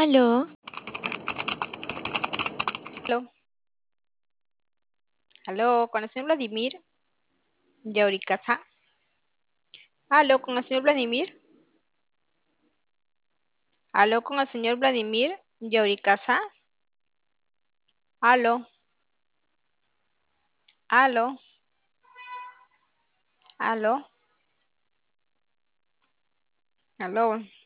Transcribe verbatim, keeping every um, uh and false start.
Aló, Aló, aló, con el señor Vladimir Yauricasa. Aló, con el señor Vladimir. Aló, con el señor Vladimir Yauricasa. Aló, aló, aló, aló.